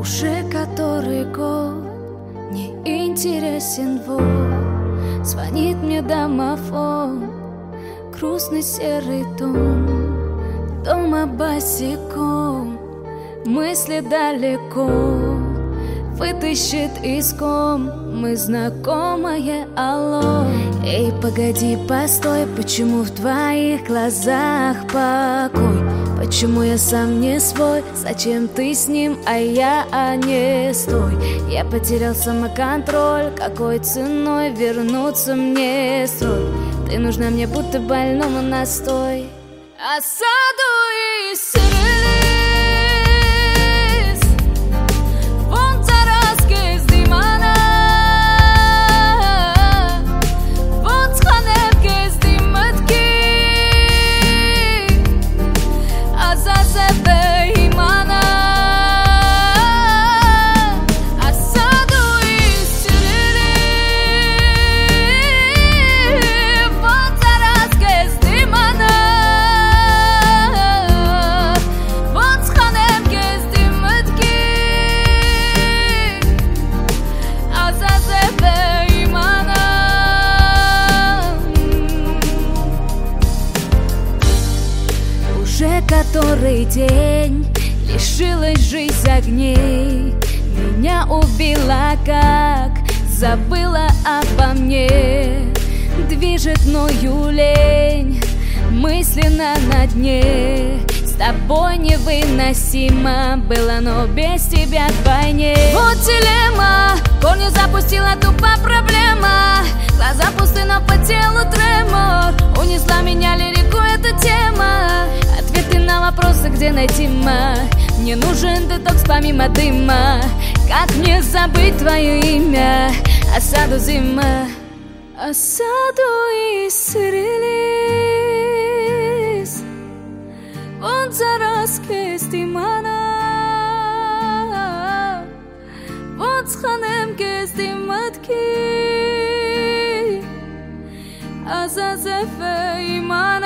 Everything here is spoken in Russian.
Уже который год не интересен вот. Звонит мне домофон, грустный серый дом. Дома босиком, мысли далеко. Вытащит из ком мы знакомое алло. Эй, погоди, постой, почему в твоих глазах покой? Почему я сам не свой? Зачем ты с ним, а я не стой? Я потерял самоконтроль, какой ценой вернуться мне строй? Ты нужна мне будто больному настой. Осаду и сирелис, вон таразки с димана, вон сханевки с диматки, а за себе имана. Осаду и сирелис, вон таразки с димана. Который день лишилась жизнь огней, меня убила, как забыла обо мне. Движет мною лень, мысленно на дне. С тобой невыносимо было, но без тебя вдвойне. Вот дилемма, корни запустила тупо проблема. Глаза пусты, но по телу тремор. Унесла меня лирику эта тема. Ответы на вопросы, где найти ма. Мне нужен детокс помимо дыма. Как мне забыть твое имя? Осаду зима. Осаду и сирелис, вон заразки с димана, вон сханемки с диматки, а за зефе имана.